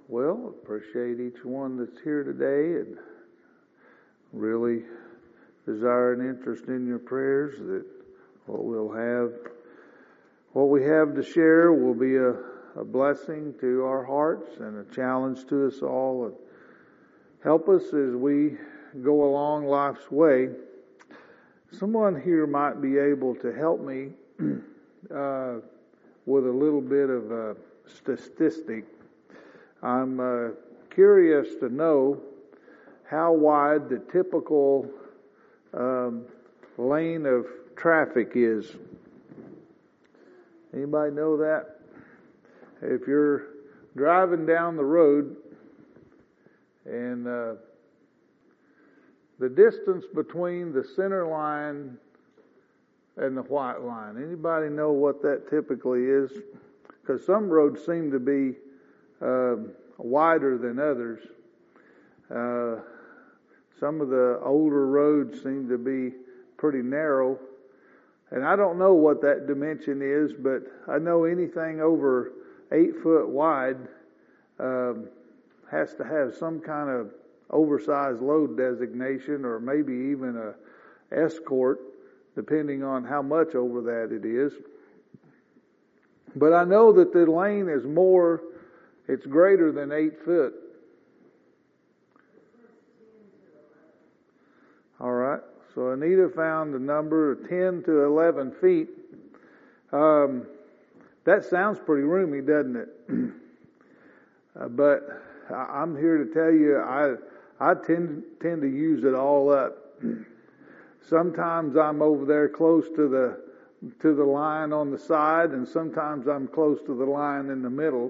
Well, appreciate each one that's here today, and really desire an interest in your prayers that what we have to share will be a blessing to our hearts and a challenge to us all, and help us as we go along life's way. Someone here might be able to help me with a little bit of a statistic. I'm curious to know how wide the typical lane of traffic is. Anybody know that? If you're driving down the road and the distance between the center line and the white line, anybody know what that typically is? Because some roads seem to be wider than others. Some of the older roads seem to be pretty narrow. And I don't know what that dimension is, but I know anything over 8 foot wide has to have some kind of oversized load designation, or maybe even a escort, depending on how much over that it is. But I know that the lane is it's greater than 8 foot. All right. So Anita found the number 10 to 11 feet. That sounds pretty roomy, doesn't it? But I'm here to tell you, I tend to use it all up. Sometimes I'm over there close to the line on the side, and sometimes I'm close to the line in the middle.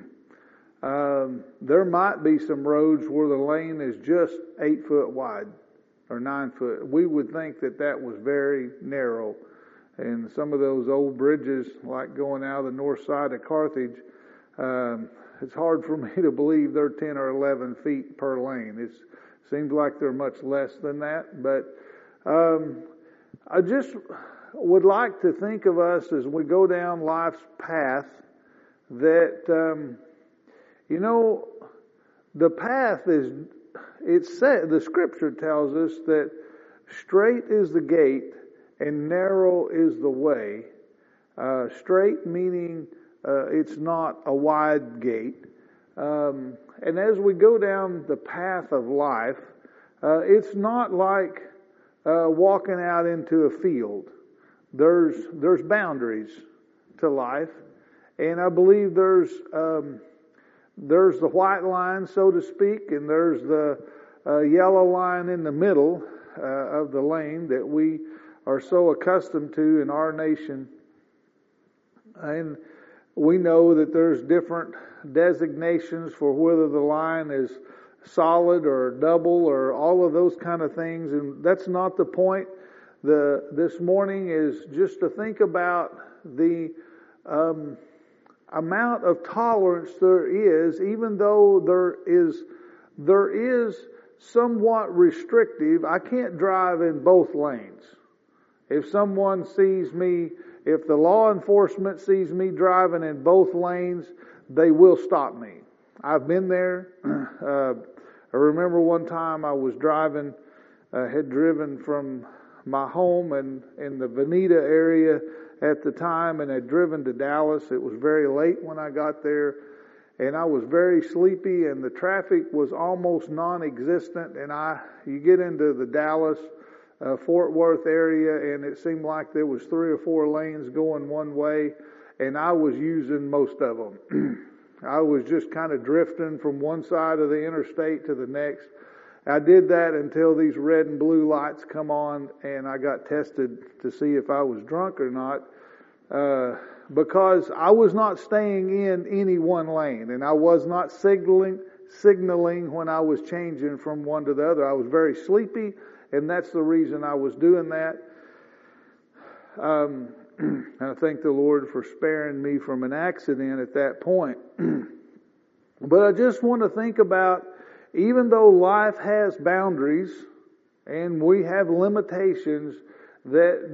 There might be some roads where the lane is just 8 foot wide or 9 foot. We would think that was very narrow. And some of those old bridges, like going out of the north side of Carthage, it's hard for me to believe they're 10 or 11 feet per lane. It seems like they're much less than that. But I just would like to think of us as we go down life's path that, the path the Scripture tells us that straight is the gate and narrow is the way. Straight meaning it's not a wide gate. And as we go down the path of life, it's not like walking out into a field. There's boundaries to life, and I believe there's the white line, so to speak, and there's the yellow line in the middle of the lane that we are so accustomed to in our nation. And we know that there's different designations for whether the line is solid or double or all of those kind of things, and that's not the point. This morning is just to think about the amount of tolerance there is, even though there is somewhat restrictive. I can't drive in both lanes. If the law enforcement sees me driving in both lanes, they will stop me. I've been there. I remember one time I was had driven from my home and in the Veneta area at the time, and had driven to Dallas. It was very late when I got there, and I was very sleepy, and the traffic was almost non-existent. And you get into the Dallas, Fort Worth area, and it seemed like there was 3 or 4 lanes going one way, and I was using most of them. I was just kind of drifting from one side of the interstate to the next. I did that until these red and blue lights come on, and I got tested to see if I was drunk or not, because I was not staying in any one lane, and I was not signaling when I was changing from one to the other. I was very sleepy, and that's the reason I was doing that. And I thank the Lord for sparing me from an accident at that point. But I just want to think about, even though life has boundaries and we have limitations, that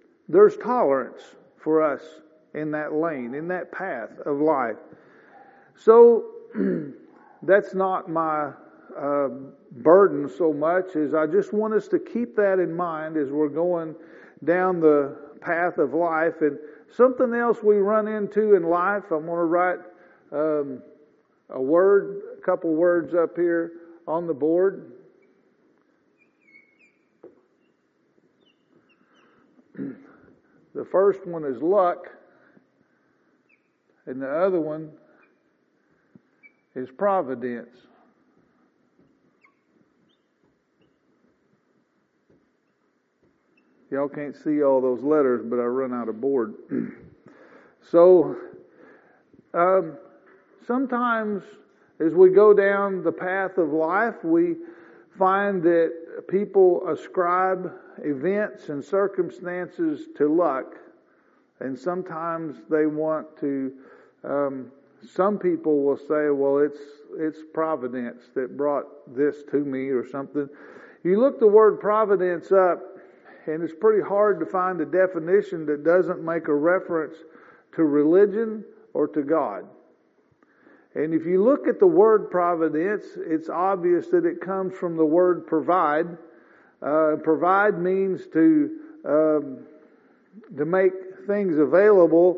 there's tolerance for us in that lane, in that path of life. So that's not my burden so much, as I just want us to keep that in mind as we're going down the path of life. And something else we run into in life, I'm going to write a couple words up here on the board. The first one is luck, and the other one is providence. Y'all can't see all those letters, but I run out of board. So, sometimes as we go down the path of life, we find that people ascribe events and circumstances to luck. And sometimes they want to, some people will say, well, it's providence that brought this to me or something. You look the word providence up, and it's pretty hard to find a definition that doesn't make a reference to religion or to God. And if you look at the word providence, it's obvious that it comes from the word provide. Provide means to make things available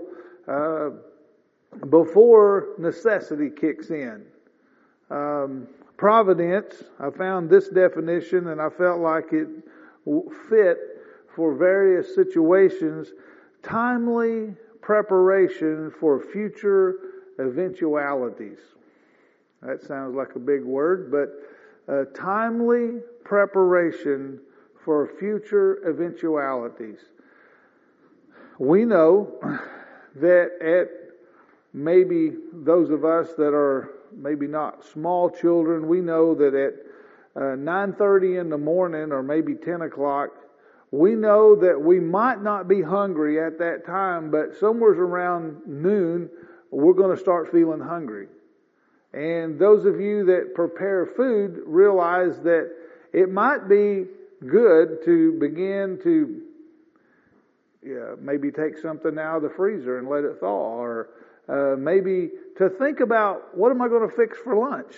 before necessity kicks in. Providence, I found this definition and I felt like it fit for various situations. Timely preparation for future eventualities. That sounds like a big word, but timely preparation for future eventualities. We know that at maybe those of us that are maybe not small children, we know that at 9:30 in the morning or maybe 10 o'clock, we know that we might not be hungry at that time, but somewhere around noon, we're going to start feeling hungry. And those of you that prepare food realize that it might be good to begin to maybe take something out of the freezer and let it thaw, or maybe to think about, what am I going to fix for lunch?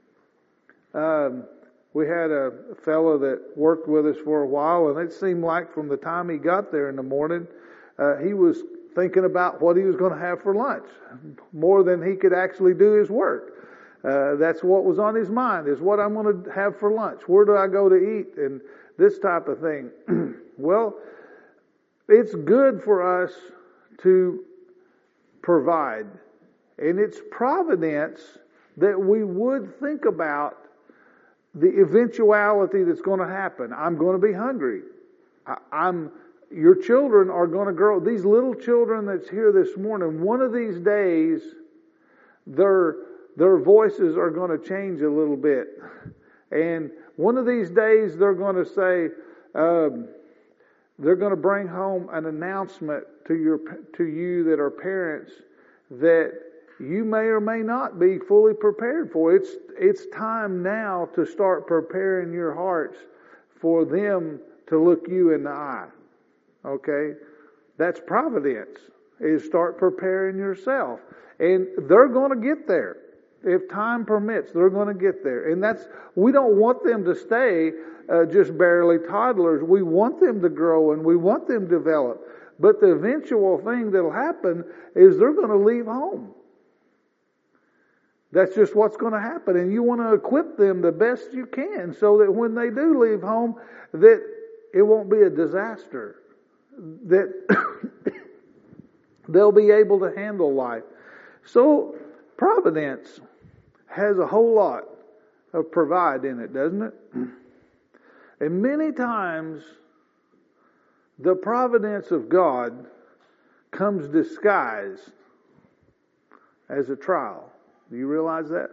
We had a fellow that worked with us for a while, and it seemed like from the time he got there in the morning, he was thinking about what he was going to have for lunch, more than he could actually do his work. That's what was on his mind, is what I'm going to have for lunch. Where do I go to eat? And this type of thing. Well, it's good for us to provide. And it's providence that we would think about the eventuality that's going to happen. I'm going to be hungry. Your children are going to grow. These little children that's here this morning, one of these days, their voices are going to change a little bit. And one of these days, they're going to say, they're going to bring home an announcement to you that are parents that you may or may not be fully prepared for. It's time now to start preparing your hearts for them to look you in the eye. Okay? That's providence, is start preparing yourself. And they're going to get there. If time permits, they're going to get there. And we don't want them to stay just barely toddlers. We want them to grow and we want them to develop. But the eventual thing that'll happen is they're going to leave home. That's just what's going to happen. And you want to equip them the best you can so that when they do leave home, that it won't be a disaster. That they'll be able to handle life. So providence has a whole lot of provide in it, doesn't it? And many times the providence of God comes disguised as a trial. Do you realize that?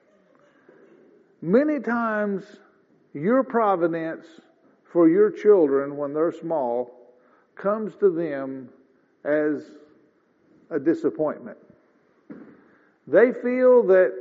Many times your providence for your children when they're small comes to them as a disappointment. They feel that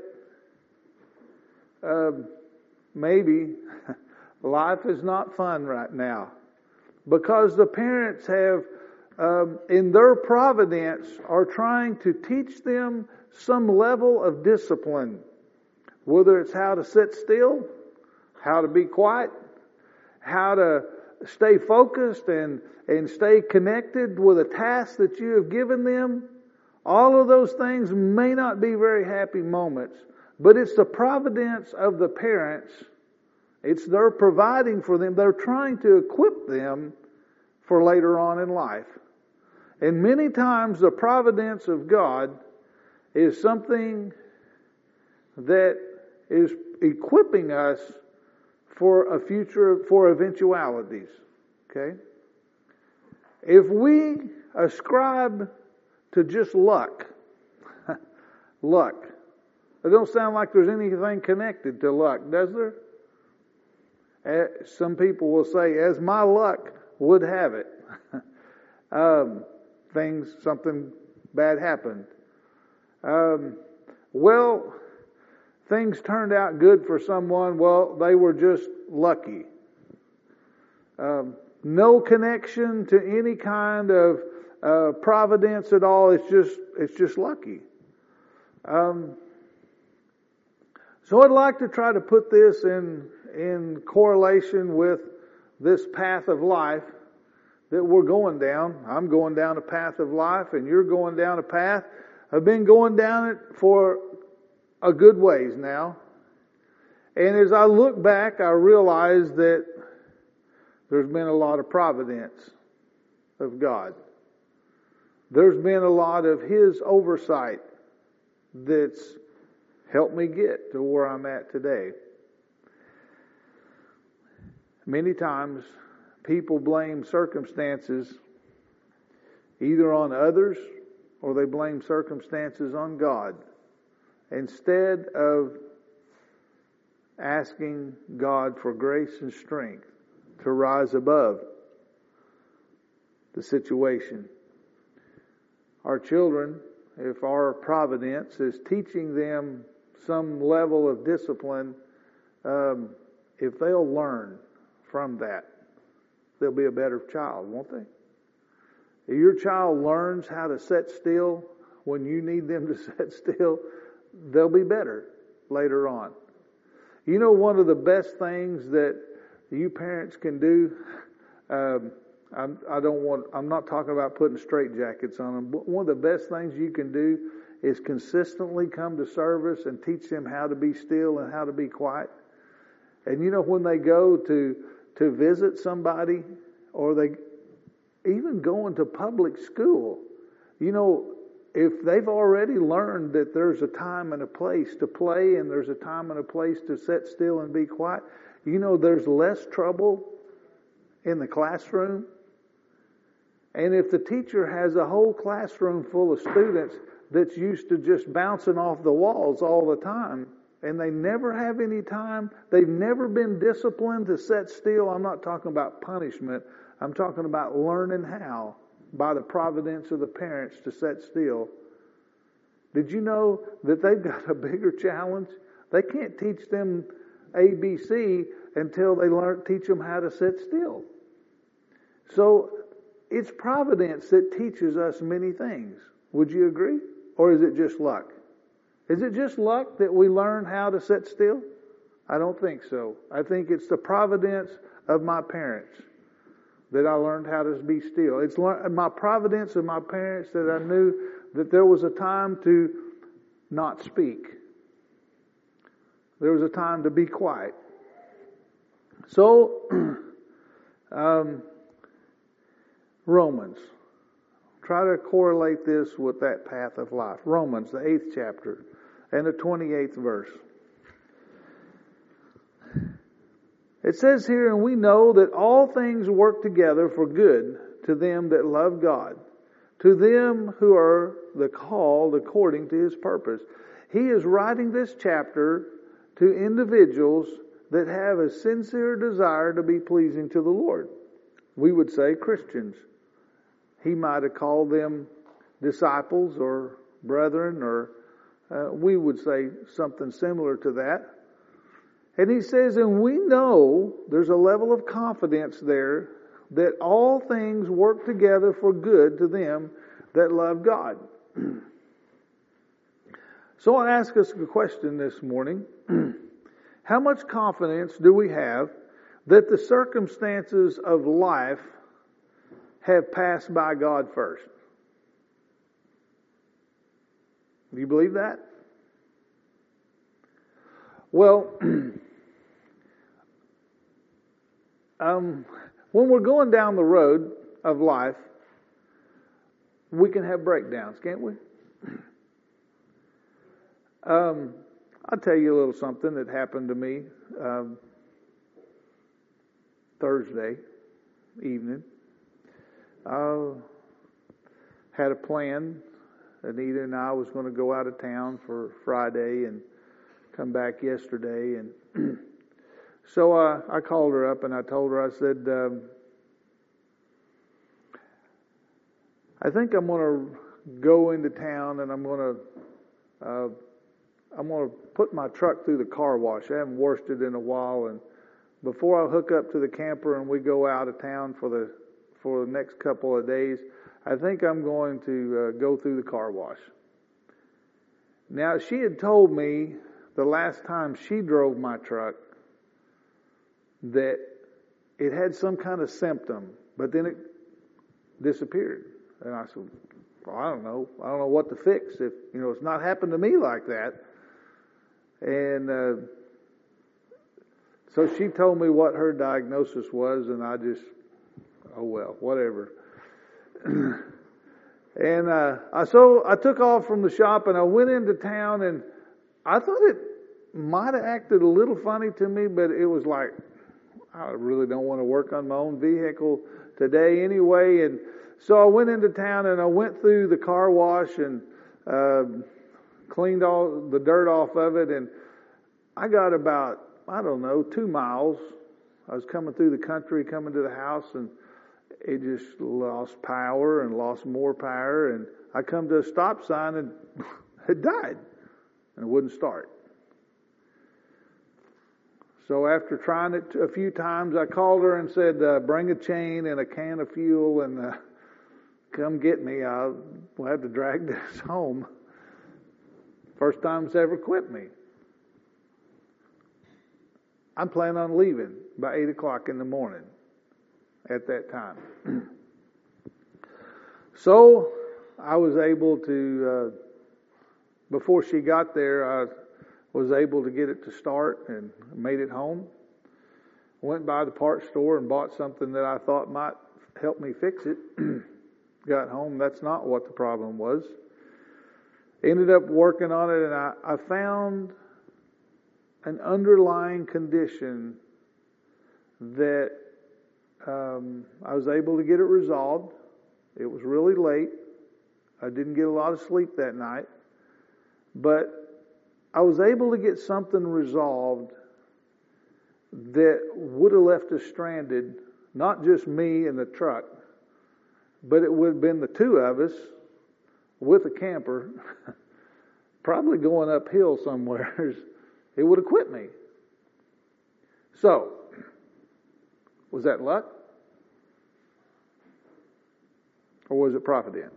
maybe life is not fun right now because the parents have in their providence, are trying to teach them some level of discipline. Whether it's how to sit still, how to be quiet, how to stay focused and stay connected with a task that you have given them. All of those things may not be very happy moments, but it's the providence of the parents. It's their providing for them. They're trying to equip them for later on in life. And many times the providence of God is something that is equipping us for a future, for eventualities. Okay? If we ascribe to just luck, it don't sound like there's anything connected to luck, does there? Some people will say, as my luck would have it, something bad happened. Things turned out good for someone. Well, they were just lucky. No connection to any kind of providence at all. It's just lucky. So I'd like to try to put this in correlation with this path of life that we're going down. I'm going down a path of life, and you're going down a path. I've been going down it for a good ways now. And as I look back, I realize that there's been a lot of providence of God. There's been a lot of His oversight that's helped me get to where I'm at today. Many times, people blame circumstances either on others or they blame circumstances on God, instead of asking God for grace and strength to rise above the situation. Our children, if our providence is teaching them some level of discipline, if they'll learn from that, they'll be a better child, won't they? If your child learns how to sit still when you need them to sit still, they'll be better later on. You know, one of the best things that you parents can do, I'm not talking about putting straitjackets on them, but one of the best things you can do is consistently come to service and teach them how to be still and how to be quiet. And you know, when they go to visit somebody, or they even go into public school, you know, if they've already learned that there's a time and a place to play and there's a time and a place to sit still and be quiet, you know, there's less trouble in the classroom. And if the teacher has a whole classroom full of students that's used to just bouncing off the walls all the time, and they never have any time, they've never been disciplined to sit still. I'm not talking about punishment. I'm talking about learning how, by the providence of the parents, to sit still. Did you know that they've got a bigger challenge? They can't teach them ABC until they teach them how to sit still. So it's providence that teaches us many things. Would you agree? Or is it just luck? Is it just luck that we learn how to sit still? I don't think so. I think it's the providence of my parents that I learned how to be still. It's my providence of my parents that I knew that there was a time to not speak. There was a time to be quiet. So, Romans. Try to correlate this with that path of life. Romans, the 8th chapter, and the 28th verse. It says here, and we know that all things work together for good to them that love God, to them who are the called according to His purpose. He is writing this chapter to individuals that have a sincere desire to be pleasing to the Lord. We would say Christians. He might have called them disciples or brethren, or we would say something similar to that. And he says, and we know, there's a level of confidence there that all things work together for good to them that love God. So I ask us a question this morning. How much confidence do we have that the circumstances of life have passed by God first? Do you believe that? Well, when we're going down the road of life, we can have breakdowns, can't we? I'll tell you a little something that happened to me Thursday evening. I had a plan. Anita and I was going to go out of town for Friday and come back yesterday. And so I called her up and I told her, I said, I think I'm going to go into town and I'm going to put my truck through the car wash. I haven't washed it in a while, and before I hook up to the camper and we go out of town for the next couple of days, I think I'm going to go through the car wash. Now, she had told me the last time she drove my truck that it had some kind of symptom, but then it disappeared. And I said, well, I don't know what to fix if, it's not happened to me like that. And so she told me what her diagnosis was, and I just, oh well, whatever. And so I took off from the shop and I went into town, and I thought it might have acted a little funny to me, but it was like, I really don't want to work on my own vehicle today anyway. And so I went into town and I went through the car wash and cleaned all the dirt off of it, and I got about, 2 miles. I was coming through the country, coming to the house, and it just lost power and lost more power, and I come to a stop sign and it died, and it wouldn't start. So after trying it a few times, I called her and said, bring a chain and a can of fuel and come get me. I'll have to drag this home. First time it's ever quit me. I'm planning on leaving by 8 o'clock in the morning at that time. So I was able to, before she got there, I was able to get it to start and made it home. Went by the parts store and bought something that I thought might help me fix it. Got home, that's not what the problem was. Ended up working on it, and I found an underlying condition that I was able to get it resolved. It was really late. I didn't get a lot of sleep that night. But I was able to get something resolved that would have left us stranded, not just me and the truck, but it would have been the two of us with a camper, probably going uphill somewhere. It would have quit me. So, was that luck? Or was it providence?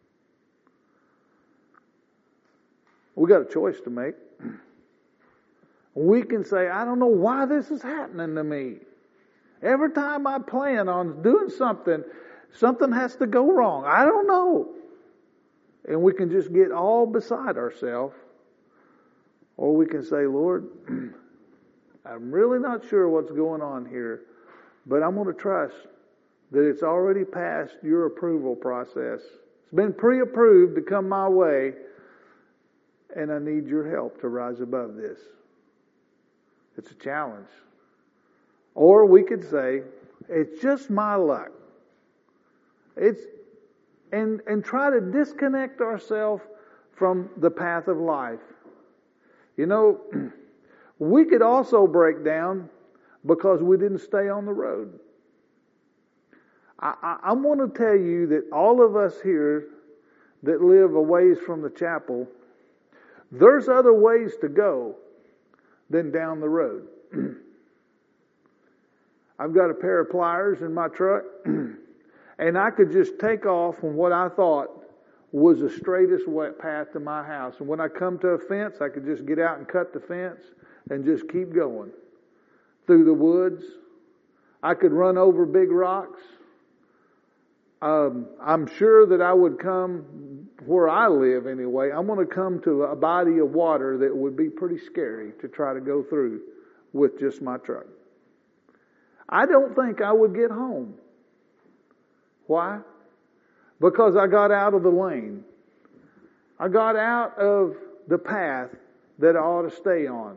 We got a choice to make. We can say, I don't know why this is happening to me. Every time I plan on doing something, something has to go wrong. I don't know. And we can just get all beside ourselves. Or we can say, Lord, I'm really not sure what's going on here, but I'm going to trust that it's already passed your approval process. It's been pre-approved to come my way, and I need your help to rise above this. It's a challenge. Or we could say, it's just my luck. And try to disconnect ourselves from the path of life. We could also break down because we didn't stay on the road. I want to tell you that all of us here that live a ways from the chapel, there's other ways to go than down the road. I've got a pair of pliers in my truck, and I could just take off on what I thought was the straightest path to my house. And when I come to a fence, I could just get out and cut the fence and just keep going through the woods. I could run over big rocks. I'm sure that I would come where I live anyway. I'm going to come to a body of water that would be pretty scary to try to go through with just my truck. I don't think I would get home. Why? Because I got out of the lane. I got out of the path that I ought to stay on.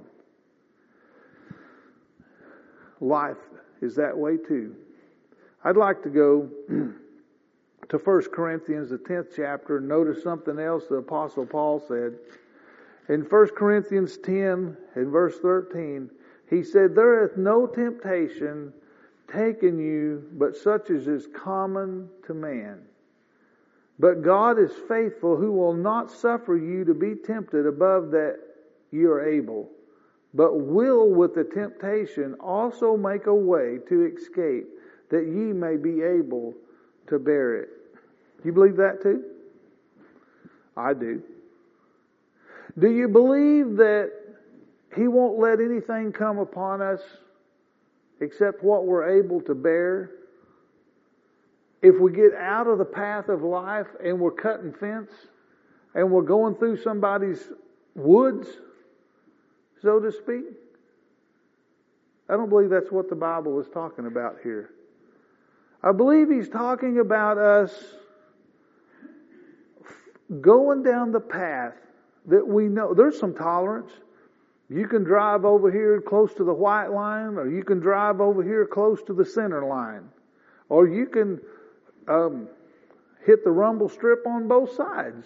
Life is that way too. I'd like to go to 1 Corinthians, the 10th chapter, and notice something else the Apostle Paul said. In 1 Corinthians 10 and verse 13, he said, "There hath no temptation taken you, but such as is common to man. But God is faithful, who will not suffer you to be tempted above that you are able, but will with the temptation also make a way to escape, that ye may be able to bear it." You believe that too? I do. Do you believe that He won't let anything come upon us except what we're able to bear? If we get out of the path of life and we're cutting fence and we're going through somebody's woods, so to speak, I don't believe that's what the Bible is talking about here. I believe He's talking about us going down the path that we know. There's some tolerance. You can drive over here close to the white line, or you can drive over here close to the center line, or you can hit the rumble strip on both sides.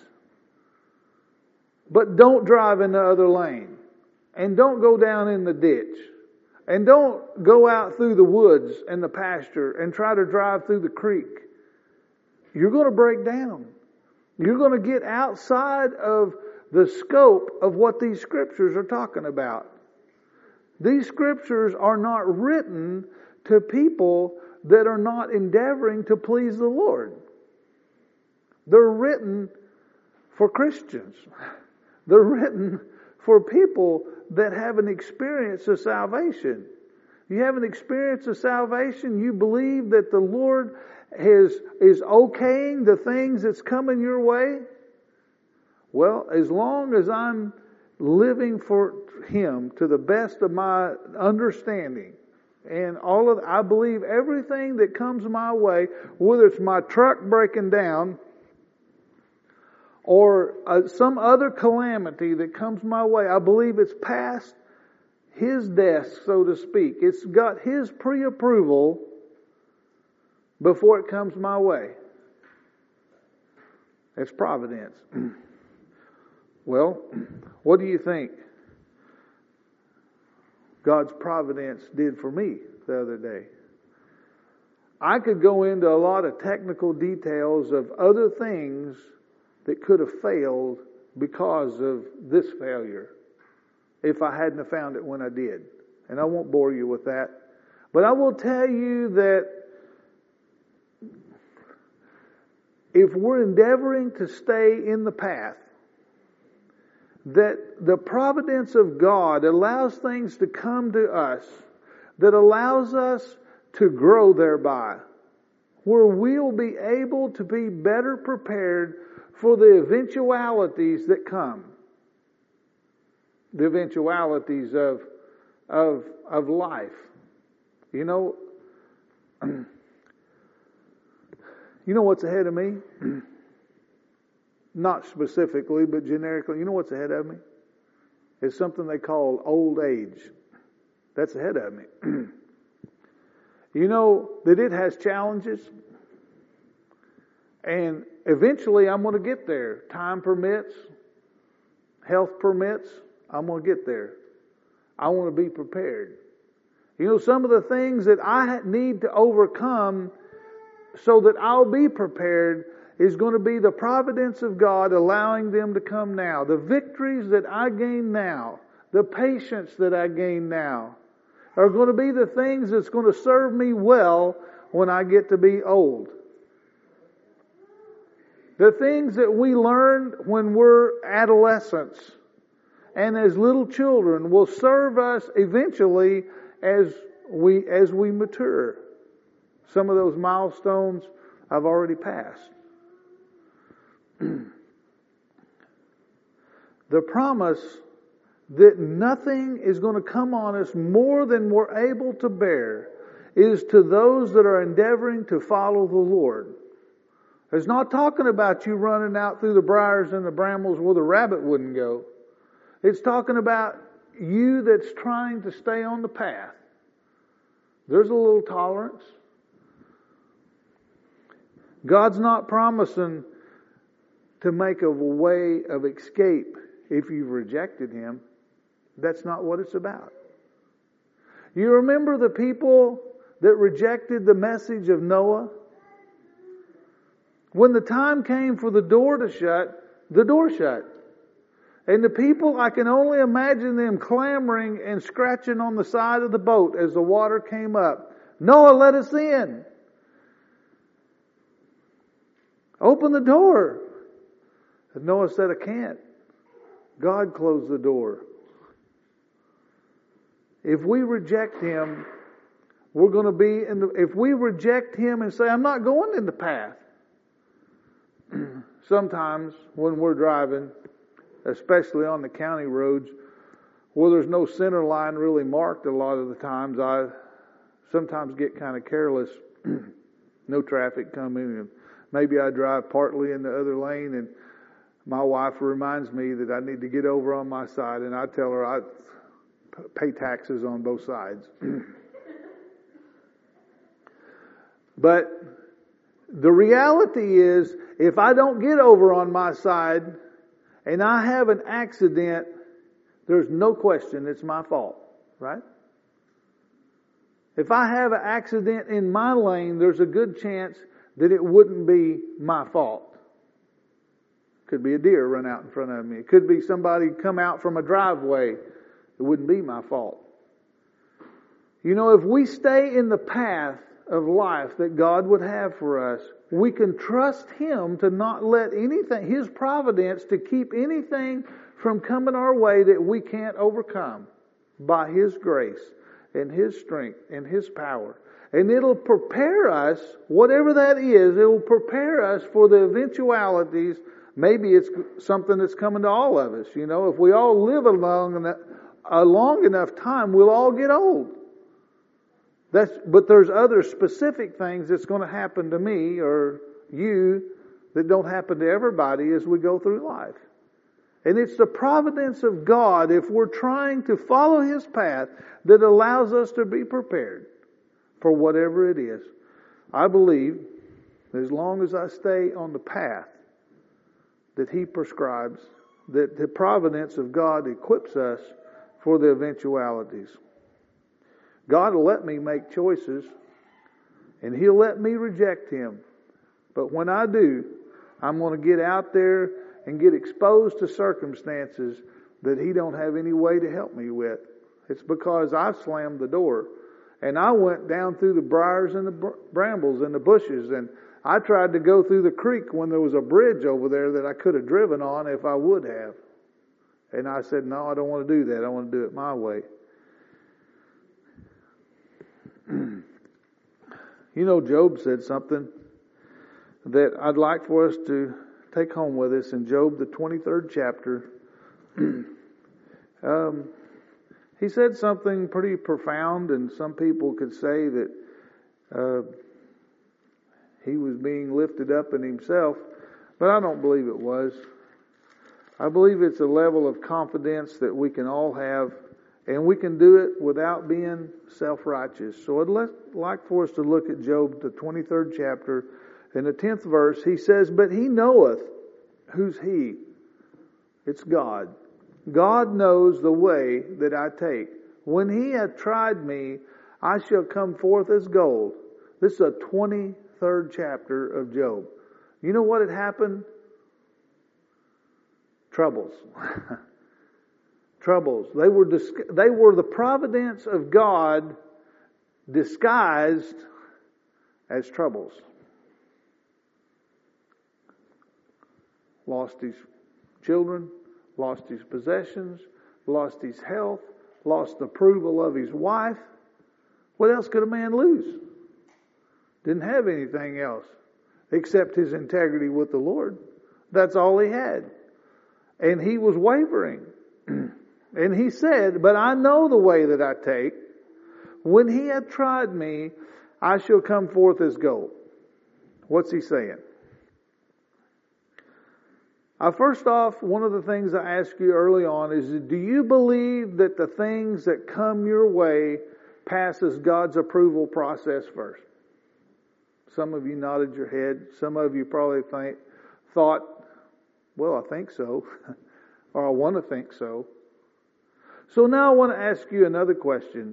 But don't drive in the other lane, and don't go down in the ditch, and don't go out through the woods and the pasture and try to drive through the creek. You're going to break down. You're going to get outside of the scope of what these scriptures are talking about. These scriptures are not written to people that are not endeavoring to please the Lord. They're written for Christians. They're written for people that have an experience of salvation. You have an experience of salvation. You believe that the Lord is okaying the things that's coming your way. Well, as long as I'm living for Him to the best of my understanding, and I believe everything that comes my way, whether it's my truck breaking down or some other calamity that comes my way, I believe it's past His desk, so to speak. It's got His pre-approval before it comes my way. It's providence. Well, what do you think God's providence did for me the other day? I could go into a lot of technical details of other things that could have failed because of this failure if I hadn't have found it when I did. And I won't bore you with that. But I will tell you that if we're endeavoring to stay in the path, that the providence of God allows things to come to us that allows us to grow thereby, where we'll be able to be better prepared for the eventualities that come. The eventualities of life. You know what's ahead of me? Not specifically, but generically. You know what's ahead of me? It's something they call old age. That's ahead of me. You know that it has challenges. And eventually I'm going to get there. Time permits. Health permits. I'm going to get there. I want to be prepared. You know, some of the things that I need to overcome so that I'll be prepared is going to be the providence of God allowing them to come now. The victories that I gain now. The patience that I gain now. are going to be the things that's going to serve me well when I get to be old. The things that we learned when we're adolescents and as little children will serve us eventually as we mature. Some of those milestones I've already passed. The promise that nothing is going to come on us more than we're able to bear is to those that are endeavoring to follow the Lord. It's not talking about you running out through the briars and the brambles where the rabbit wouldn't go. It's talking about you that's trying to stay on the path. There's a little tolerance. God's not promising to make a way of escape if you've rejected Him. That's not what it's about. You remember the people that rejected the message of Noah? When the time came for the door to shut, the door shut. And the people, I can only imagine them clamoring and scratching on the side of the boat as the water came up. Noah, let us in. Open the door. And Noah said, I can't. God closed the door. If we reject Him, we're going to be if we reject Him and say, I'm not going in the path. Sometimes when we're driving, especially on the county roads, where there's no center line really marked a lot of the times, I sometimes get kind of careless. No traffic coming, and maybe I drive partly in the other lane, and my wife reminds me that I need to get over on my side, and I tell her I pay taxes on both sides. But the reality is, if I don't get over on my side and I have an accident, there's no question it's my fault, right? If I have an accident in my lane, there's a good chance that it wouldn't be my fault. Could be a deer run out in front of me. It could be somebody come out from a driveway. It wouldn't be my fault. You know, if we stay in the path of life that God would have for us, we can trust Him to not let anything, His providence, to keep anything from coming our way that we can't overcome by His grace and His strength and His power. And it'll prepare us, whatever that is, it will prepare us for the eventualities. Maybe it's something that's coming to all of us. You know, if we all live a long enough time, we'll all get old. But there's other specific things that's going to happen to me or you that don't happen to everybody as we go through life. And it's the providence of God, if we're trying to follow His path, that allows us to be prepared for whatever it is. I believe that as long as I stay on the path that He prescribes, that the providence of God equips us for the eventualities. God will let me make choices, and He'll let me reject Him. But when I do, I'm going to get out there and get exposed to circumstances that He don't have any way to help me with. It's because I slammed the door. And I went down through the briars and the brambles and the bushes, and I tried to go through the creek when there was a bridge over there that I could have driven on if I would have. And I said, no, I don't want to do that. I want to do it my way. You know, Job said something that I'd like for us to take home with us in Job, the 23rd chapter. He said something pretty profound, and some people could say that he was being lifted up in himself, but I don't believe it was. I believe it's a level of confidence that we can all have, and we can do it without being self-righteous. So I'd like for us to look at Job, the 23rd chapter, in the 10th verse. He says, but He knoweth. Who's He? It's God. God knows the way that I take. When He hath tried me, I shall come forth as gold. This is a 23rd chapter of Job. You know what had happened? Troubles. Troubles. They were the providence of God disguised as troubles. Lost his children, lost his possessions, lost his health, lost the approval of his wife. What else could a man lose? Didn't have anything else except his integrity with the Lord. That's all he had. And he was wavering. And he said, "But I know the way that I take. When he hath tried me, I shall come forth as gold." What's he saying? First off, one of the things I asked you early on is, do you believe that the things that come your way passes God's approval process first? Some of you nodded your head. Some of you probably thought, well, I think so. Or I want to think so. So now I want to ask you another question.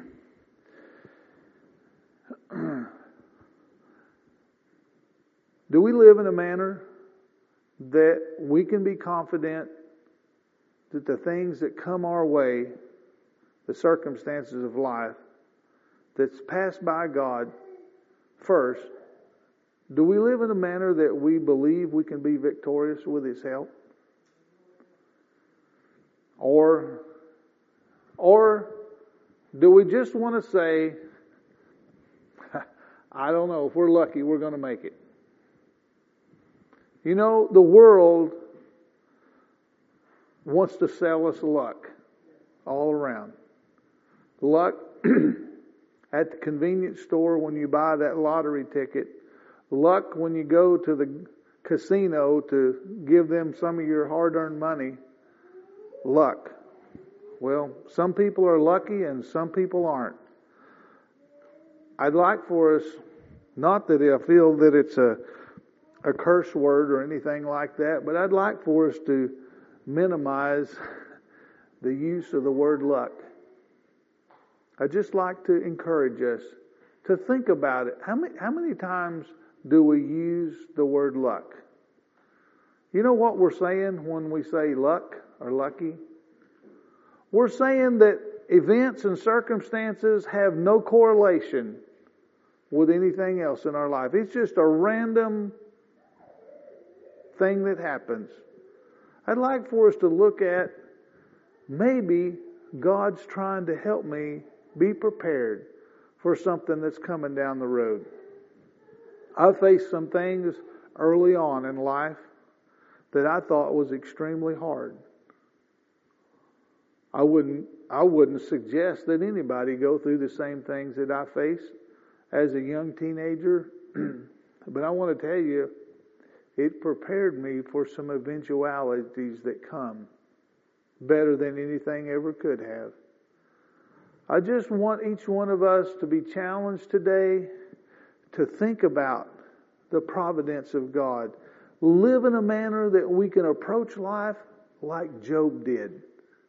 Do we live in a manner that we can be confident that the things that come our way, the circumstances of life, that's passed by God first, do we live in a manner that we believe we can be victorious with His help? Or do we just want to say, I don't know, if we're lucky, we're going to make it? You know, the world wants to sell us luck all around. Luck at the convenience store when you buy that lottery ticket. Luck when you go to the casino to give them some of your hard-earned money. Luck. Well, some people are lucky and some people aren't. I'd like for us, not that I feel that it's a curse word or anything like that, but I'd like for us to minimize the use of the word luck. I'd just like to encourage us to think about it. How many times do we use the word luck? You know what we're saying when we say luck or lucky? We're saying that events and circumstances have no correlation with anything else in our life. It's just a random thing that happens. I'd like for us to look at, maybe God's trying to help me be prepared for something that's coming down the road. I faced some things early on in life that I thought was extremely hard. I wouldn't suggest that anybody go through the same things that I faced as a young teenager, but I want to tell you, it prepared me for some eventualities that come better than anything ever could have. I just want each one of us to be challenged today to think about the providence of God. Live in a manner that we can approach life like Job did.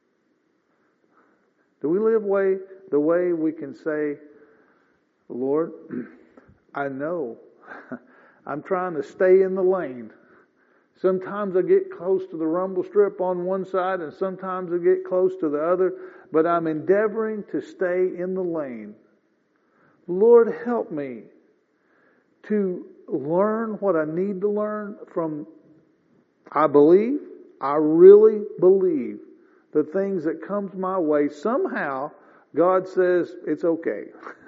Do we live the way we can say, Lord, I know I'm trying to stay in the lane. Sometimes I get close to the rumble strip on one side and sometimes I get close to the other, but I'm endeavoring to stay in the lane. Lord, help me to learn what I need to learn from, I really believe the things that comes my way, somehow God says it's okay.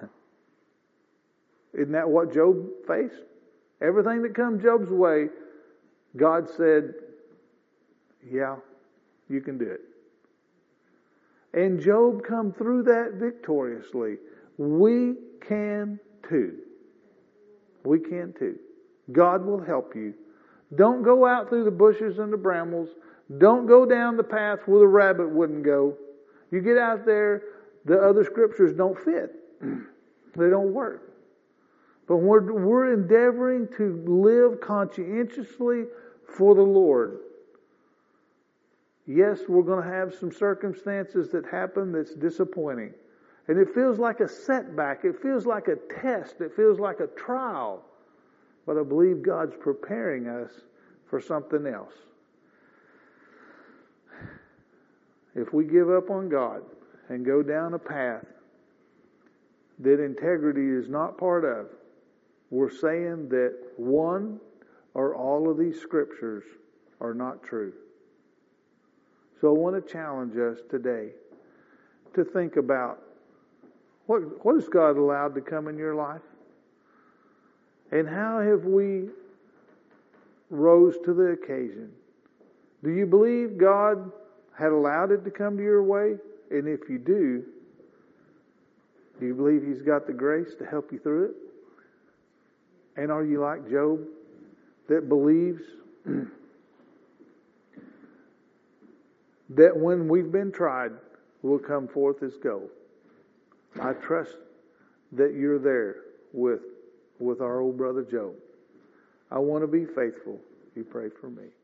Isn't that what Job faced? Everything that comes Job's way, God said, yeah, you can do it. And Job come through that victoriously. We can too. We can too. God will help you. Don't go out through the bushes and the brambles. Don't go down the path where the rabbit wouldn't go. You get out there, the other scriptures don't fit. They don't work. But we're endeavoring to live conscientiously for the Lord. Yes, we're going to have some circumstances that happen that's disappointing. And it feels like a setback. It feels like a test. It feels like a trial. But I believe God's preparing us for something else. if we give up on God and go down a path that integrity is not part of, we're saying that one or all of these scriptures are not true. So I want to challenge us today to think about what has God allowed to come in your life? And how have we rose to the occasion? Do you believe God had allowed it to come to your way? And if you do you believe He's got the grace to help you through it? And are you like Job, that believes that when we've been tried, we'll come forth as gold? I trust that you're there with our old brother Job. I want to be faithful. You pray for me.